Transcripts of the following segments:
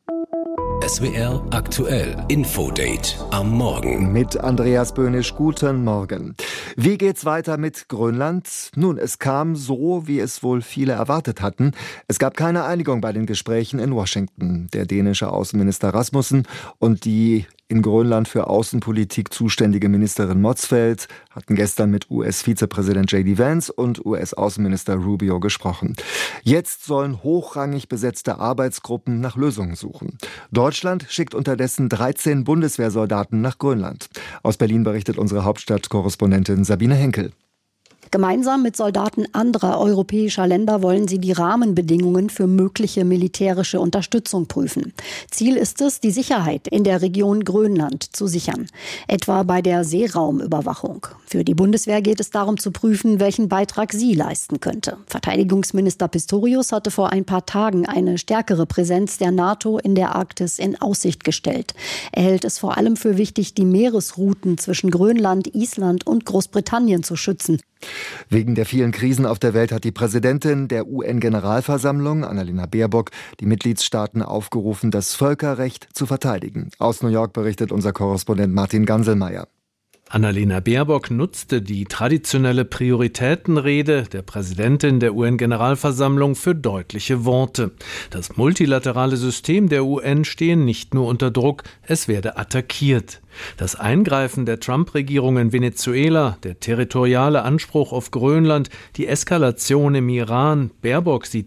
SWR aktuell Infodate am Morgen. Mit Andreas Böhnisch, guten Morgen. Wie geht's weiter mit Grönland? Nun, es kam so, wie es wohl viele erwartet hatten. Es gab keine Einigung bei den Gesprächen in Washington. Der dänische Außenminister Rasmussen und die in Grönland für Außenpolitik zuständige Ministerin Motzfeldt hatten gestern mit US-Vizepräsident J.D. Vance und US-Außenminister Rubio gesprochen. Jetzt sollen hochrangig besetzte Arbeitsgruppen nach Lösungen suchen. Deutschland schickt unterdessen 13 Bundeswehrsoldaten nach Grönland. Aus Berlin berichtet unsere Hauptstadtkorrespondentin Sabine Henkel. Gemeinsam mit Soldaten anderer europäischer Länder wollen sie die Rahmenbedingungen für mögliche militärische Unterstützung prüfen. Ziel ist es, die Sicherheit in der Region Grönland zu sichern, etwa bei der Seeraumüberwachung. Für die Bundeswehr geht es darum zu prüfen, welchen Beitrag sie leisten könnte. Verteidigungsminister Pistorius hatte vor ein paar Tagen eine stärkere Präsenz der NATO in der Arktis in Aussicht gestellt. Er hält es vor allem für wichtig, die Meeresrouten zwischen Grönland, Island und Großbritannien zu schützen. Wegen der vielen Krisen auf der Welt hat die Präsidentin der UN-Generalversammlung, Annalena Baerbock, die Mitgliedstaaten aufgerufen, das Völkerrecht zu verteidigen. Aus New York berichtet unser Korrespondent Martin Ganselmeier. Annalena Baerbock nutzte die traditionelle Prioritätenrede der Präsidentin der UN-Generalversammlung für deutliche Worte. Das multilaterale System der UN stehe nicht nur unter Druck, es werde attackiert. Das Eingreifen der Trump-Regierung in Venezuela, der territoriale Anspruch auf Grönland, die Eskalation im Iran, Baerbock sieht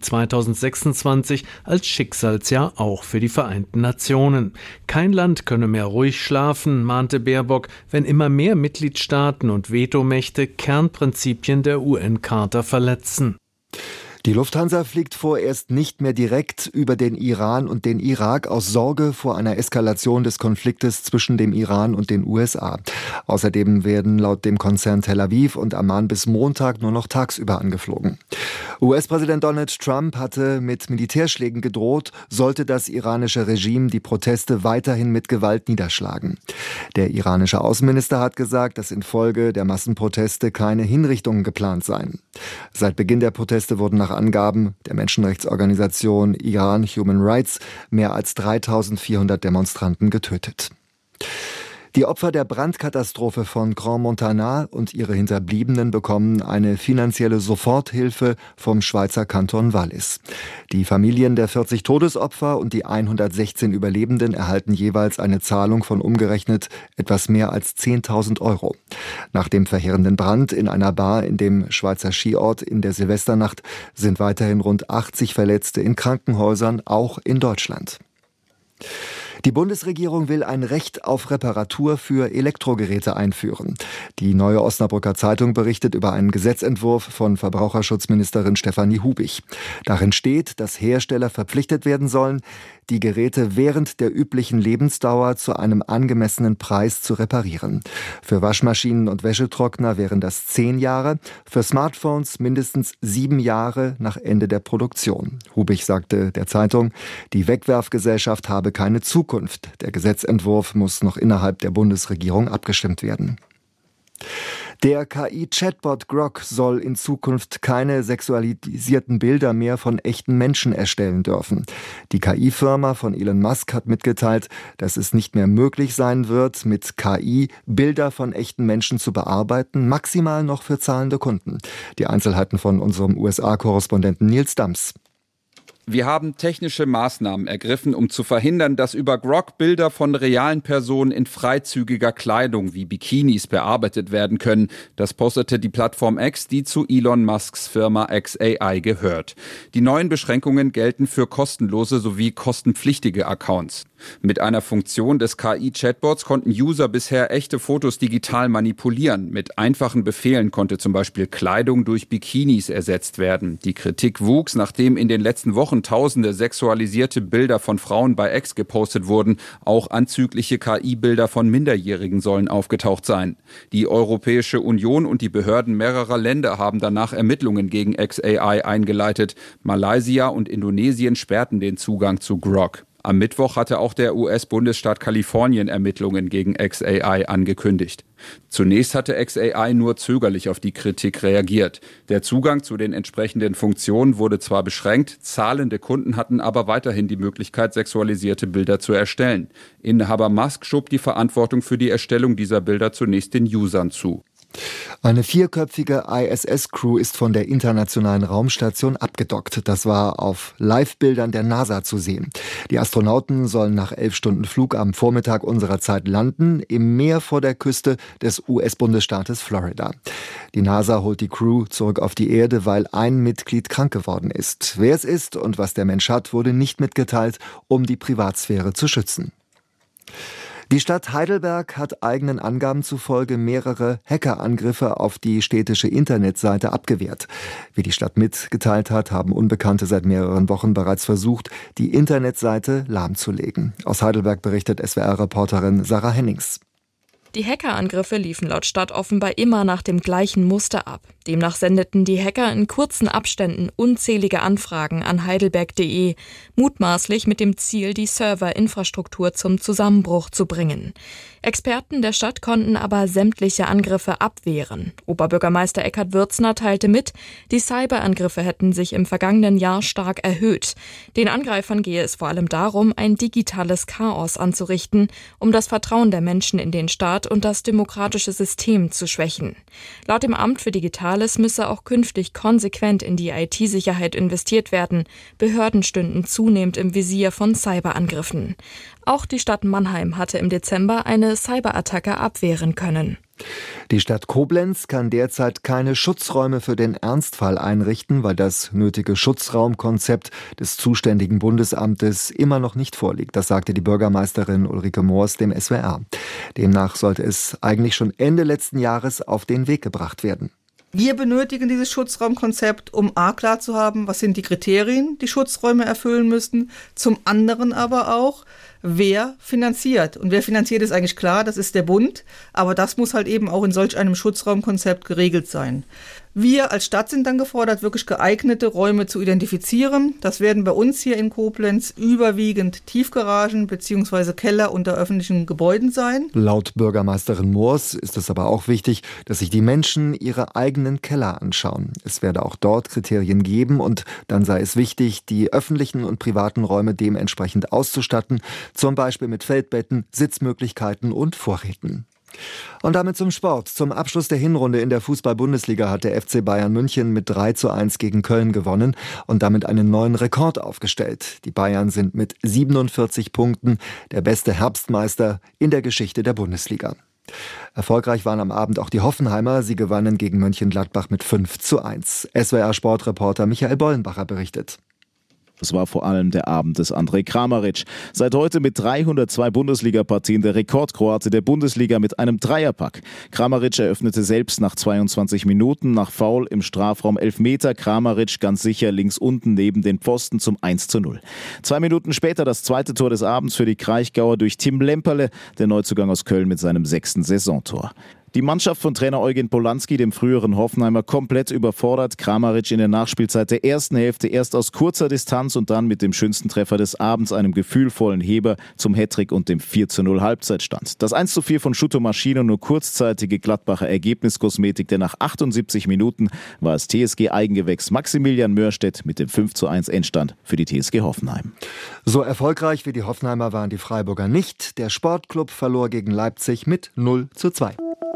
2026 als Schicksalsjahr auch für die Vereinten Nationen. Kein Land könne mehr ruhig schlafen, mahnte Baerbock, wenn immer mehr Mitgliedstaaten und Vetomächte Kernprinzipien der UN-Charta verletzen. Die Lufthansa fliegt vorerst nicht mehr direkt über den Iran und den Irak aus Sorge vor einer Eskalation des Konfliktes zwischen dem Iran und den USA. Außerdem werden laut dem Konzern Tel Aviv und Amman bis Montag nur noch tagsüber angeflogen. US-Präsident Donald Trump hatte mit Militärschlägen gedroht, sollte das iranische Regime die Proteste weiterhin mit Gewalt niederschlagen. Der iranische Außenminister hat gesagt, dass infolge der Massenproteste keine Hinrichtungen geplant seien. Seit Beginn der Proteste wurden nach Angaben der Menschenrechtsorganisation Iran Human Rights mehr als 3.400 Demonstranten getötet. Die Opfer der Brandkatastrophe von Grand Montana und ihre Hinterbliebenen bekommen eine finanzielle Soforthilfe vom Schweizer Kanton Wallis. Die Familien der 40 Todesopfer und die 116 Überlebenden erhalten jeweils eine Zahlung von umgerechnet etwas mehr als 10.000 Euro. Nach dem verheerenden Brand in einer Bar in dem Schweizer Skiort in der Silvesternacht sind weiterhin rund 80 Verletzte in Krankenhäusern, auch in Deutschland. Die Bundesregierung will ein Recht auf Reparatur für Elektrogeräte einführen. Die Neue Osnabrücker Zeitung berichtet über einen Gesetzentwurf von Verbraucherschutzministerin Stefanie Hubig. Darin steht, dass Hersteller verpflichtet werden sollen, die Geräte während der üblichen Lebensdauer zu einem angemessenen Preis zu reparieren. Für Waschmaschinen und Wäschetrockner wären das 10 Jahre, für Smartphones mindestens 7 Jahre nach Ende der Produktion. Hubig sagte der Zeitung, die Wegwerfgesellschaft habe keine Zukunft. Der Gesetzentwurf muss noch innerhalb der Bundesregierung abgestimmt werden. Der KI-Chatbot Grok soll in Zukunft keine sexualisierten Bilder mehr von echten Menschen erstellen dürfen. Die KI-Firma von Elon Musk hat mitgeteilt, dass es nicht mehr möglich sein wird, mit KI Bilder von echten Menschen zu bearbeiten, maximal noch für zahlende Kunden. Die Einzelheiten von unserem USA-Korrespondenten Nils Dams. Wir haben technische Maßnahmen ergriffen, um zu verhindern, dass über Grok Bilder von realen Personen in freizügiger Kleidung wie Bikinis bearbeitet werden können. Das postete die Plattform X, die zu Elon Musks Firma xAI gehört. Die neuen Beschränkungen gelten für kostenlose sowie kostenpflichtige Accounts. Mit einer Funktion des KI-Chatbots konnten User bisher echte Fotos digital manipulieren. Mit einfachen Befehlen konnte zum Beispiel Kleidung durch Bikinis ersetzt werden. Die Kritik wuchs, nachdem in den letzten Wochen tausende sexualisierte Bilder von Frauen bei X gepostet wurden. Auch anzügliche KI-Bilder von Minderjährigen sollen aufgetaucht sein. Die Europäische Union und die Behörden mehrerer Länder haben danach Ermittlungen gegen xAI eingeleitet. Malaysia und Indonesien sperrten den Zugang zu Grok. Am Mittwoch hatte auch der US-Bundesstaat Kalifornien Ermittlungen gegen xAI angekündigt. Zunächst hatte xAI nur zögerlich auf die Kritik reagiert. Der Zugang zu den entsprechenden Funktionen wurde zwar beschränkt, zahlende Kunden hatten aber weiterhin die Möglichkeit, sexualisierte Bilder zu erstellen. Inhaber Musk schob die Verantwortung für die Erstellung dieser Bilder zunächst den Usern zu. Eine 4-köpfige ISS-Crew ist von der Internationalen Raumstation abgedockt. Das war auf Live-Bildern der NASA zu sehen. Die Astronauten sollen nach 11 Stunden Flug am Vormittag unserer Zeit landen, im Meer vor der Küste des US-Bundesstaates Florida. Die NASA holt die Crew zurück auf die Erde, weil ein Mitglied krank geworden ist. Wer es ist und was der Mensch hat, wurde nicht mitgeteilt, um die Privatsphäre zu schützen. Die Stadt Heidelberg hat eigenen Angaben zufolge mehrere Hackerangriffe auf die städtische Internetseite abgewehrt. Wie die Stadt mitgeteilt hat, haben Unbekannte seit mehreren Wochen bereits versucht, die Internetseite lahmzulegen. Aus Heidelberg berichtet SWR-Reporterin Sarah Hennings. Die Hackerangriffe liefen laut Stadt offenbar immer nach dem gleichen Muster ab. Demnach sendeten die Hacker in kurzen Abständen unzählige Anfragen an heidelberg.de, mutmaßlich mit dem Ziel, die Serverinfrastruktur zum Zusammenbruch zu bringen. Experten der Stadt konnten aber sämtliche Angriffe abwehren. Oberbürgermeister Eckhard Würzner teilte mit, die Cyberangriffe hätten sich im vergangenen Jahr stark erhöht. Den Angreifern gehe es vor allem darum, ein digitales Chaos anzurichten, um das Vertrauen der Menschen in den Staat und das demokratische System zu schwächen. Laut dem Amt für Digitales müsse auch künftig konsequent in die IT-Sicherheit investiert werden. Behörden stünden zunehmend im Visier von Cyberangriffen. Auch die Stadt Mannheim hatte im Dezember eine Cyberattacke abwehren können. Die Stadt Koblenz kann derzeit keine Schutzräume für den Ernstfall einrichten, weil das nötige Schutzraumkonzept des zuständigen Bundesamtes immer noch nicht vorliegt. Das sagte die Bürgermeisterin Ulrike Moors dem SWR. Demnach sollte es eigentlich schon Ende letzten Jahres auf den Weg gebracht werden. Wir benötigen dieses Schutzraumkonzept, um klar zu haben, was sind die Kriterien, die Schutzräume erfüllen müssen. Zum anderen aber auch, wer finanziert. Und wer finanziert ist eigentlich klar, das ist der Bund. Aber das muss halt eben auch in solch einem Schutzraumkonzept geregelt sein. Wir als Stadt sind dann gefordert, wirklich geeignete Räume zu identifizieren. Das werden bei uns hier in Koblenz überwiegend Tiefgaragen bzw. Keller unter öffentlichen Gebäuden sein. Laut Bürgermeisterin Moors ist es aber auch wichtig, dass sich die Menschen ihre eigenen Keller anschauen. Es werde auch dort Kriterien geben und dann sei es wichtig, die öffentlichen und privaten Räume dementsprechend auszustatten, zum Beispiel mit Feldbetten, Sitzmöglichkeiten und Vorräten. Und damit zum Sport. Zum Abschluss der Hinrunde in der Fußball-Bundesliga hat der FC Bayern München mit 3:1 gegen Köln gewonnen und damit einen neuen Rekord aufgestellt. Die Bayern sind mit 47 Punkten der beste Herbstmeister in der Geschichte der Bundesliga. Erfolgreich waren am Abend auch die Hoffenheimer. Sie gewannen gegen Mönchengladbach mit 5:1. SWR-Sportreporter Michael Bollenbacher berichtet. Es war vor allem der Abend des Andrej Kramaric. Seit heute mit 302 Bundesliga-Partien der Rekordkroate der Bundesliga mit einem Dreierpack. Kramaric eröffnete selbst nach 22 Minuten nach Foul im Strafraum Elfmeter. Kramaric ganz sicher links unten neben den Pfosten zum 1:0. 2 Minuten später das zweite Tor des Abends für die Kraichgauer durch Tim Lemperle, der Neuzugang aus Köln mit seinem 6. Saisontor. Die Mannschaft von Trainer Eugen Polanski, dem früheren Hoffenheimer, komplett überfordert. Kramaric in der Nachspielzeit der ersten Hälfte erst aus kurzer Distanz und dann mit dem schönsten Treffer des Abends, einem gefühlvollen Heber zum Hattrick und dem 4:0 Halbzeitstand. Das 1:4 von Schutter Maschine nur kurzzeitige Gladbacher Ergebniskosmetik, denn nach 78 Minuten war es TSG-Eigengewächs Maximilian Mörstedt mit dem 5:1 Endstand für die TSG Hoffenheim. So erfolgreich wie die Hoffenheimer waren die Freiburger nicht. Der Sportclub verlor gegen Leipzig mit 0:2.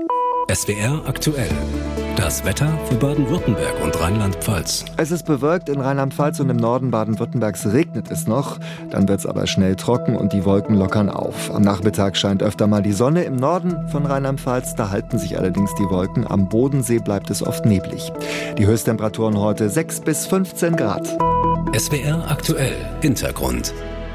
SWR aktuell. Das Wetter für Baden-Württemberg und Rheinland-Pfalz. Es ist bewölkt in Rheinland-Pfalz und im Norden Baden-Württembergs regnet es noch. Dann wird es aber schnell trocken und die Wolken lockern auf. Am Nachmittag scheint öfter mal die Sonne. Im Norden von Rheinland-Pfalz, da halten sich allerdings die Wolken. Am Bodensee bleibt es oft neblig. Die Höchsttemperaturen heute 6 bis 15 Grad. SWR aktuell. Hintergrund.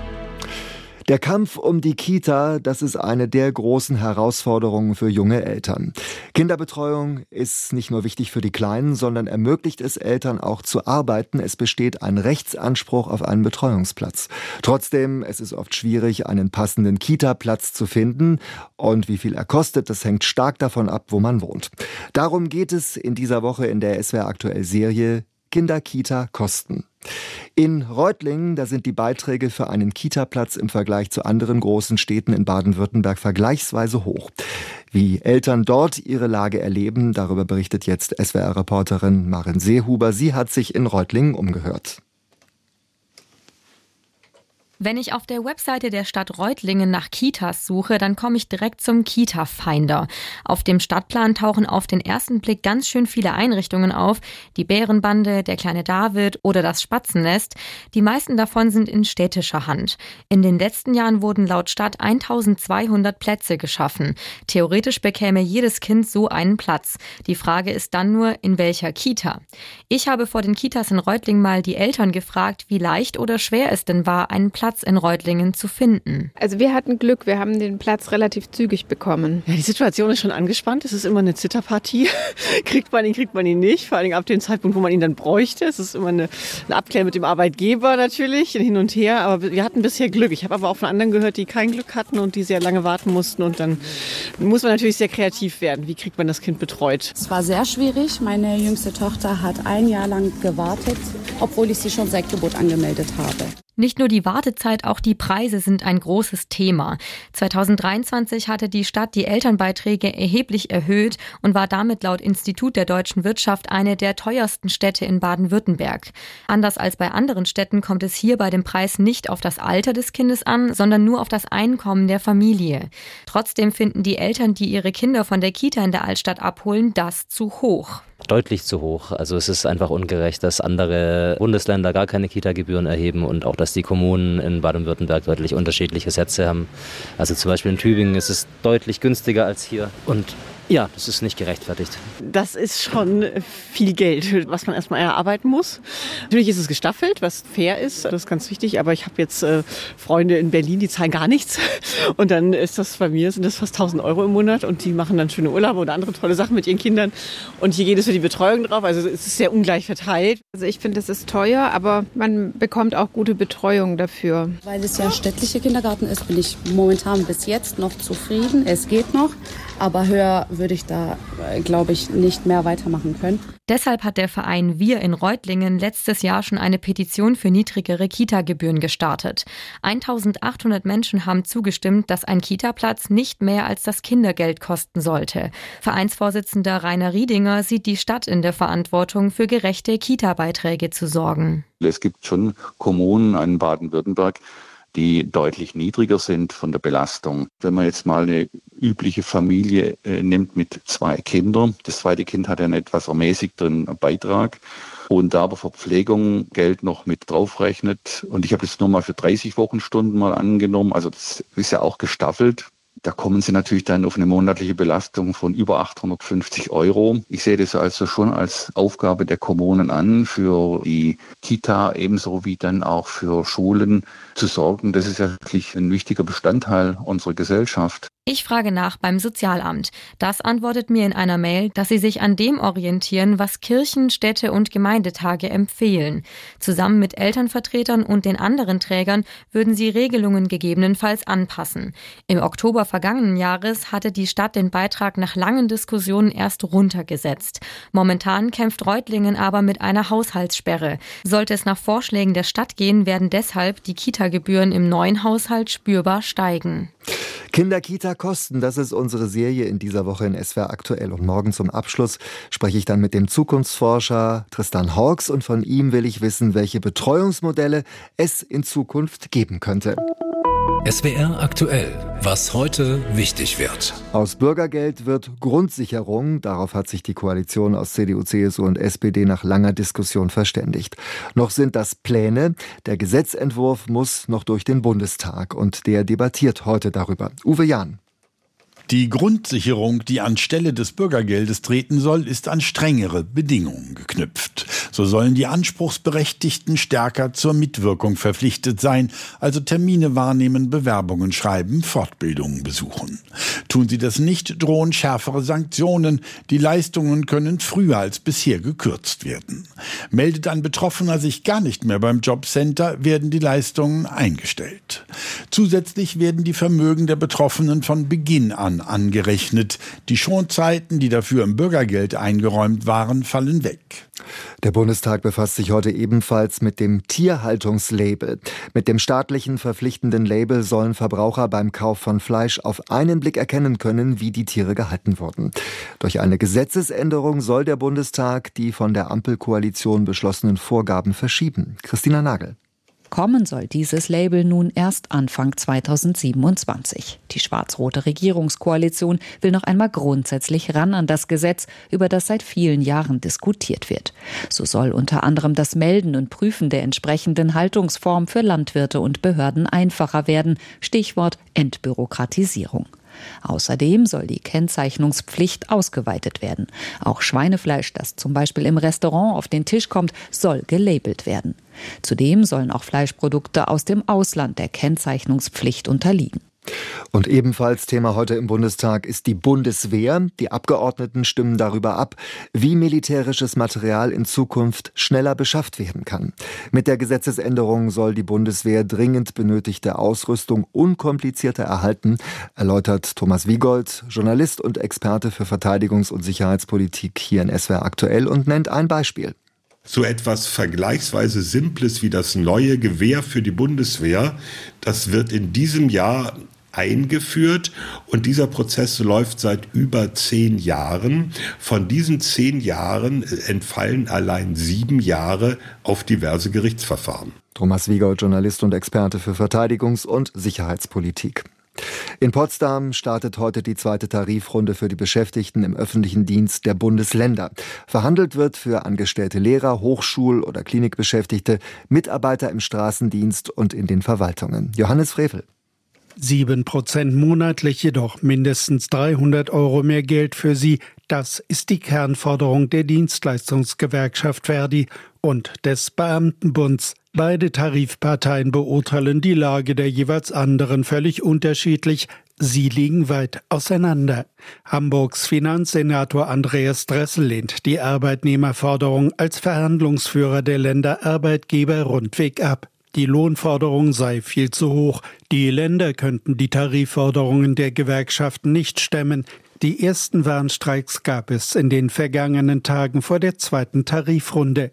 Der Kampf um die Kita, das ist eine der großen Herausforderungen für junge Eltern. Kinderbetreuung ist nicht nur wichtig für die Kleinen, sondern ermöglicht es Eltern auch zu arbeiten. Es besteht ein Rechtsanspruch auf einen Betreuungsplatz. Trotzdem, es ist oft schwierig, einen passenden Kita-Platz zu finden. Und wie viel er kostet, das hängt stark davon ab, wo man wohnt. Darum geht es in dieser Woche in der SWR aktuell Serie Kinderkita kosten. In Reutlingen, da sind die Beiträge für einen Kita-Platz im Vergleich zu anderen großen Städten in Baden-Württemberg vergleichsweise hoch. Wie Eltern dort ihre Lage erleben, darüber berichtet jetzt SWR-Reporterin Maren Seehuber. Sie hat sich in Reutlingen umgehört. Wenn ich auf der Webseite der Stadt Reutlingen nach Kitas suche, dann komme ich direkt zum Kita-Finder. Auf dem Stadtplan tauchen auf den ersten Blick ganz schön viele Einrichtungen auf. Die Bärenbande, der kleine David oder das Spatzennest. Die meisten davon sind in städtischer Hand. In den letzten Jahren wurden laut Stadt 1200 Plätze geschaffen. Theoretisch bekäme jedes Kind so einen Platz. Die Frage ist dann nur, in welcher Kita? Ich habe vor den Kitas in Reutlingen mal die Eltern gefragt, wie leicht oder schwer es denn war, einen Platz in Reutlingen zu finden. Also wir hatten Glück, wir haben den Platz relativ zügig bekommen. Ja, die Situation ist schon angespannt. Es ist immer eine Zitterpartie. Kriegt man ihn nicht. Vor allem ab dem Zeitpunkt, wo man ihn dann bräuchte. Es ist immer eine Abklärung mit dem Arbeitgeber natürlich, hin und her. Aber wir hatten bisher Glück. Ich habe aber auch von anderen gehört, die kein Glück hatten und die sehr lange warten mussten. Und dann muss man natürlich sehr kreativ werden. Wie kriegt man das Kind betreut? Es war sehr schwierig. Meine jüngste Tochter hat 1 Jahr lang gewartet, obwohl ich sie schon seit Geburt angemeldet habe. Nicht nur die Wartezeit, auch die Preise sind ein großes Thema. 2023 hatte die Stadt die Elternbeiträge erheblich erhöht und war damit laut Institut der deutschen Wirtschaft eine der teuersten Städte in Baden-Württemberg. Anders als bei anderen Städten kommt es hier bei dem Preis nicht auf das Alter des Kindes an, sondern nur auf das Einkommen der Familie. Trotzdem finden die Eltern, die ihre Kinder von der Kita in der Altstadt abholen, das zu hoch. Deutlich zu hoch. Also es ist einfach ungerecht, dass andere Bundesländer gar keine Kita-Gebühren erheben und auch, dass die Kommunen in Baden-Württemberg deutlich unterschiedliche Sätze haben. Also zum Beispiel in Tübingen ist es deutlich günstiger als hier und ja, das ist nicht gerechtfertigt. Das ist schon viel Geld, was man erstmal erarbeiten muss. Natürlich ist es gestaffelt, was fair ist, das ist ganz wichtig. Aber ich habe jetzt Freunde in Berlin, die zahlen gar nichts. Und dann ist das bei mir, sind das fast 1.000 € im Monat. Und die machen dann schöne Urlaube oder andere tolle Sachen mit ihren Kindern. Und hier geht es für die Betreuung drauf. Also es ist sehr ungleich verteilt. Also ich finde, es ist teuer, aber man bekommt auch gute Betreuung dafür. Weil es ja städtlicher Kindergarten ist, bin ich momentan bis jetzt noch zufrieden. Es geht noch. Aber höher würde ich da, glaube ich, nicht mehr weitermachen können. Deshalb hat der Verein Wir in Reutlingen letztes Jahr schon eine Petition für niedrigere Kita-Gebühren gestartet. 1.800 Menschen haben zugestimmt, dass ein Kita-Platz nicht mehr als das Kindergeld kosten sollte. Vereinsvorsitzender Rainer Riedinger sieht die Stadt in der Verantwortung, für gerechte Kita-Beiträge zu sorgen. Es gibt schon Kommunen in Baden-Württemberg, die deutlich niedriger sind von der Belastung. Wenn man jetzt mal eine übliche Familie nimmt mit 2 Kindern, das zweite Kind hat ja einen etwas ermäßigteren Beitrag und da aber Verpflegung Geld noch mit draufrechnet und ich habe das nur mal für 30 Wochenstunden mal angenommen, also das ist ja auch gestaffelt. Da kommen Sie natürlich dann auf eine monatliche Belastung von über 850 €. Ich sehe das also schon als Aufgabe der Kommunen an, für die Kita ebenso wie dann auch für Schulen zu sorgen. Das ist ja wirklich ein wichtiger Bestandteil unserer Gesellschaft. Ich frage nach beim Sozialamt. Das antwortet mir in einer Mail, dass sie sich an dem orientieren, was Kirchen, Städte und Gemeindetage empfehlen. Zusammen mit Elternvertretern und den anderen Trägern würden sie Regelungen gegebenenfalls anpassen. Im Oktober vergangenen Jahres hatte die Stadt den Beitrag nach langen Diskussionen erst runtergesetzt. Momentan kämpft Reutlingen aber mit einer Haushaltssperre. Sollte es nach Vorschlägen der Stadt gehen, werden deshalb die Kita-Gebühren im neuen Haushalt spürbar steigen. Kinderkita-Kosten, das ist unsere Serie in dieser Woche in SWR aktuell. Und morgen zum Abschluss spreche ich dann mit dem Zukunftsforscher Tristan Hawks und von ihm will ich wissen, welche Betreuungsmodelle es in Zukunft geben könnte. SWR aktuell, was heute wichtig wird. Aus Bürgergeld wird Grundsicherung. Darauf hat sich die Koalition aus CDU, CSU und SPD nach langer Diskussion verständigt. Noch sind das Pläne. Der Gesetzentwurf muss noch durch den Bundestag und der debattiert heute darüber. Uwe Jahn. Die Grundsicherung, die anstelle des Bürgergeldes treten soll, ist an strengere Bedingungen geknüpft. So sollen die Anspruchsberechtigten stärker zur Mitwirkung verpflichtet sein, also Termine wahrnehmen, Bewerbungen schreiben, Fortbildungen besuchen. Tun sie das nicht, drohen schärfere Sanktionen. Die Leistungen können früher als bisher gekürzt werden. Meldet ein Betroffener sich gar nicht mehr beim Jobcenter, werden die Leistungen eingestellt. Zusätzlich werden die Vermögen der Betroffenen von Beginn an Jahren angerechnet. Die Schonzeiten, die dafür im Bürgergeld eingeräumt waren, fallen weg. Der Bundestag befasst sich heute ebenfalls mit dem Tierhaltungslabel. Mit dem staatlichen verpflichtenden Label sollen Verbraucher beim Kauf von Fleisch auf einen Blick erkennen können, wie die Tiere gehalten wurden. Durch eine Gesetzesänderung soll der Bundestag die von der Ampelkoalition beschlossenen Vorgaben verschieben. Christina Nagel. Kommen soll dieses Label nun erst Anfang 2027. Die schwarz-rote Regierungskoalition will noch einmal grundsätzlich ran an das Gesetz, über das seit vielen Jahren diskutiert wird. So soll unter anderem das Melden und Prüfen der entsprechenden Haltungsform für Landwirte und Behörden einfacher werden. Stichwort Entbürokratisierung. Außerdem soll die Kennzeichnungspflicht ausgeweitet werden. Auch Schweinefleisch, das zum Beispiel im Restaurant auf den Tisch kommt, soll gelabelt werden. Zudem sollen auch Fleischprodukte aus dem Ausland der Kennzeichnungspflicht unterliegen. Und ebenfalls Thema heute im Bundestag ist die Bundeswehr. Die Abgeordneten stimmen darüber ab, wie militärisches Material in Zukunft schneller beschafft werden kann. Mit der Gesetzesänderung soll die Bundeswehr dringend benötigte Ausrüstung unkomplizierter erhalten, erläutert Thomas Wiegold, Journalist und Experte für Verteidigungs- und Sicherheitspolitik hier in SWR aktuell und nennt ein Beispiel. So etwas vergleichsweise Simples wie das neue Gewehr für die Bundeswehr, das wird in diesem Jahr eingeführt und dieser Prozess läuft seit über 10 Jahren. Von diesen 10 Jahren entfallen allein 7 Jahre auf diverse Gerichtsverfahren. Thomas Wiegold, Journalist und Experte für Verteidigungs- und Sicherheitspolitik. In Potsdam startet heute die zweite Tarifrunde für die Beschäftigten im öffentlichen Dienst der Bundesländer. Verhandelt wird für angestellte Lehrer, Hochschul- oder Klinikbeschäftigte, Mitarbeiter im Straßendienst und in den Verwaltungen. Johannes Frevel. 7% monatlich, jedoch mindestens 300 € mehr Geld für sie. Das ist die Kernforderung der Dienstleistungsgewerkschaft Verdi und des Beamtenbunds. Beide Tarifparteien beurteilen die Lage der jeweils anderen völlig unterschiedlich. Sie liegen weit auseinander. Hamburgs Finanzsenator Andreas Dressel lehnt die Arbeitnehmerforderung als Verhandlungsführer der Länderarbeitgeber rundweg ab. Die Lohnforderung sei viel zu hoch. Die Länder könnten die Tarifforderungen der Gewerkschaften nicht stemmen. Die ersten Warnstreiks gab es in den vergangenen Tagen vor der zweiten Tarifrunde.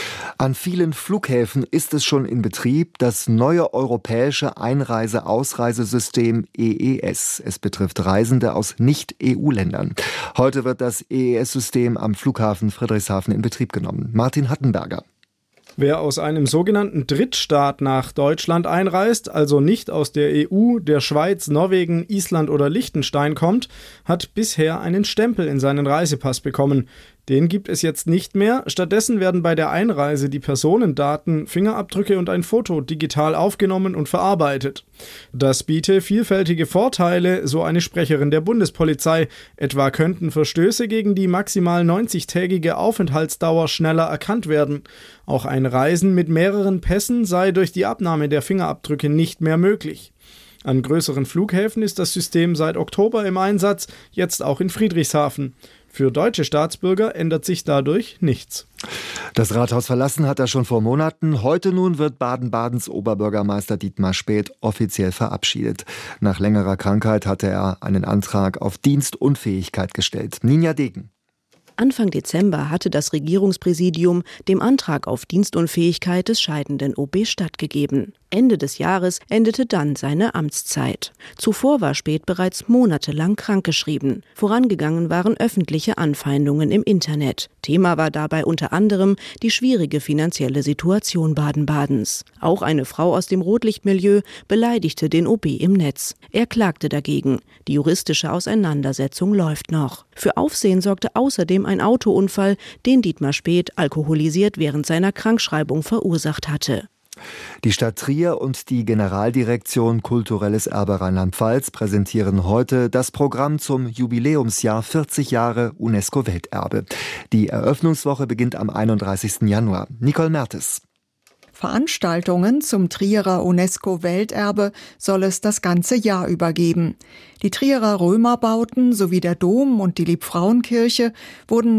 An vielen Flughäfen ist es schon in Betrieb, das neue europäische Einreise-Ausreisesystem EES. Es betrifft Reisende aus Nicht-EU-Ländern. Heute wird das EES-System am Flughafen Friedrichshafen in Betrieb genommen. Martin Hattenberger. Wer aus einem sogenannten Drittstaat nach Deutschland einreist, also nicht aus der EU, der Schweiz, Norwegen, Island oder Liechtenstein kommt, hat bisher einen Stempel in seinen Reisepass bekommen. Den gibt es jetzt nicht mehr. Stattdessen werden bei der Einreise die Personendaten, Fingerabdrücke und ein Foto digital aufgenommen und verarbeitet. Das biete vielfältige Vorteile, so eine Sprecherin der Bundespolizei. Etwa könnten Verstöße gegen die maximal 90-tägige Aufenthaltsdauer schneller erkannt werden. Auch ein Reisen mit mehreren Pässen sei durch die Abnahme der Fingerabdrücke nicht mehr möglich. An größeren Flughäfen ist das System seit Oktober im Einsatz, jetzt auch in Friedrichshafen. Für deutsche Staatsbürger ändert sich dadurch nichts. Das Rathaus verlassen hat er schon vor Monaten. Heute nun wird Baden-Badens Oberbürgermeister Dietmar Späth offiziell verabschiedet. Nach längerer Krankheit hatte er einen Antrag auf Dienstunfähigkeit gestellt. Ninja Degen. Anfang Dezember hatte das Regierungspräsidium dem Antrag auf Dienstunfähigkeit des scheidenden OB stattgegeben. Ende des Jahres endete dann seine Amtszeit. Zuvor war Späth bereits monatelang krankgeschrieben. Vorangegangen waren öffentliche Anfeindungen im Internet. Thema war dabei unter anderem die schwierige finanzielle Situation Baden-Badens. Auch eine Frau aus dem Rotlichtmilieu beleidigte den OB im Netz. Er klagte dagegen. Die juristische Auseinandersetzung läuft noch. Für Aufsehen sorgte außerdem ein Autounfall, den Dietmar Späth alkoholisiert während seiner Krankschreibung verursacht hatte. Die Stadt Trier und die Generaldirektion Kulturelles Erbe Rheinland-Pfalz präsentieren heute das Programm zum Jubiläumsjahr 40 Jahre UNESCO-Welterbe. Die Eröffnungswoche beginnt am 31. Januar. Nicole Mertes. Veranstaltungen zum Trierer UNESCO-Welterbe soll es das ganze Jahr über geben. Die Trierer Römerbauten sowie der Dom und die Liebfrauenkirche wurden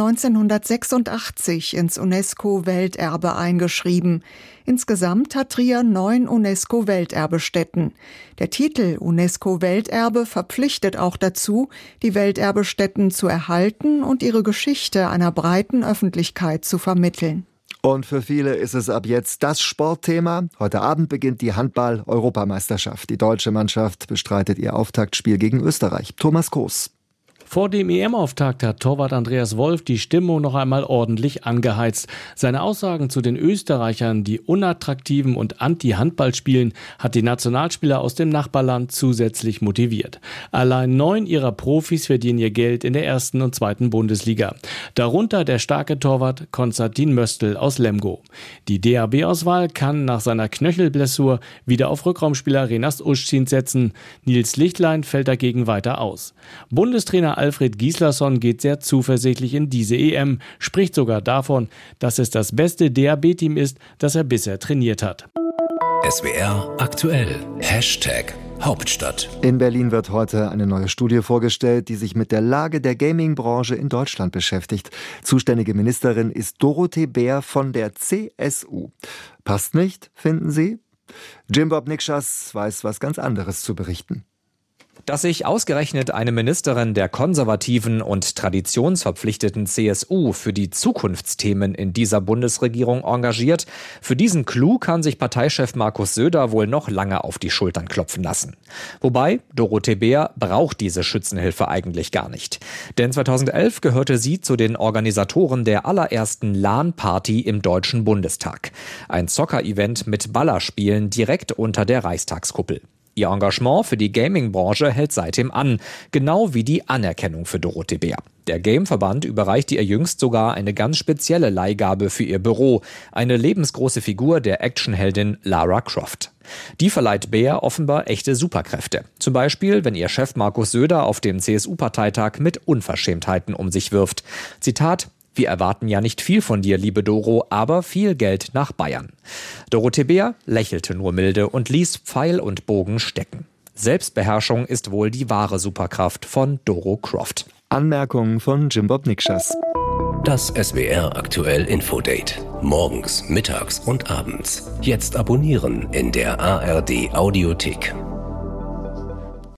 1986 ins UNESCO-Welterbe eingeschrieben. Insgesamt hat Trier 9 UNESCO-Welterbestätten. Der Titel UNESCO-Welterbe verpflichtet auch dazu, die Welterbestätten zu erhalten und ihre Geschichte einer breiten Öffentlichkeit zu vermitteln. Und für viele ist es ab jetzt das Sportthema. Heute Abend beginnt die Handball-Europameisterschaft. Die deutsche Mannschaft bestreitet ihr Auftaktspiel gegen Österreich. Thomas Koos. Vor dem EM-Auftakt hat Torwart Andreas Wolf die Stimmung noch einmal ordentlich angeheizt. Seine Aussagen zu den Österreichern, die unattraktiven und Anti-Handball spielen, hat die Nationalspieler aus dem Nachbarland zusätzlich motiviert. Allein 9 ihrer Profis verdienen ihr Geld in der 1. und 2. Bundesliga. Darunter der starke Torwart Konstantin Möstl aus Lemgo. Die DAB-Auswahl kann nach seiner Knöchelblessur wieder auf Rückraumspieler Renas Uschzin setzen. Nils Lichtlein fällt dagegen weiter aus. Bundestrainer Alfred Gislason geht sehr zuversichtlich in diese EM, spricht sogar davon, dass es das beste DAB-Team ist, das er bisher trainiert hat. SWR aktuell. #Hauptstadt. In Berlin wird heute eine neue Studie vorgestellt, die sich mit der Lage der Gaming-Branche in Deutschland beschäftigt. Zuständige Ministerin ist Dorothee Bär von der CSU. Passt nicht, finden Sie? Jim Bob Nikschas weiß was ganz anderes zu berichten. Dass sich ausgerechnet eine Ministerin der konservativen und traditionsverpflichteten CSU für die Zukunftsthemen in dieser Bundesregierung engagiert, für diesen Clou kann sich Parteichef Markus Söder wohl noch lange auf die Schultern klopfen lassen. Wobei, Dorothee Bär braucht diese Schützenhilfe eigentlich gar nicht. Denn 2011 gehörte sie zu den Organisatoren der allerersten LAN-Party im Deutschen Bundestag. Ein Zocker-Event mit Ballerspielen direkt unter der Reichstagskuppel. Ihr Engagement für die Gaming-Branche hält seitdem an, genau wie die Anerkennung für Dorothee Bär. Der Gameverband überreichte ihr jüngst sogar eine ganz spezielle Leihgabe für ihr Büro, eine lebensgroße Figur der Actionheldin Lara Croft. Die verleiht Bär offenbar echte Superkräfte. Zum Beispiel, wenn ihr Chef Markus Söder auf dem CSU-Parteitag mit Unverschämtheiten um sich wirft. Zitat: Wir erwarten ja nicht viel von dir, liebe Doro, aber viel Geld nach Bayern. Dorothee Bär lächelte nur milde und ließ Pfeil und Bogen stecken. Selbstbeherrschung ist wohl die wahre Superkraft von Doro Croft. Anmerkungen von Jim Bob Nikschas. Das SWR aktuell Infodate. Morgens, mittags und abends. Jetzt abonnieren in der ARD Audiothek.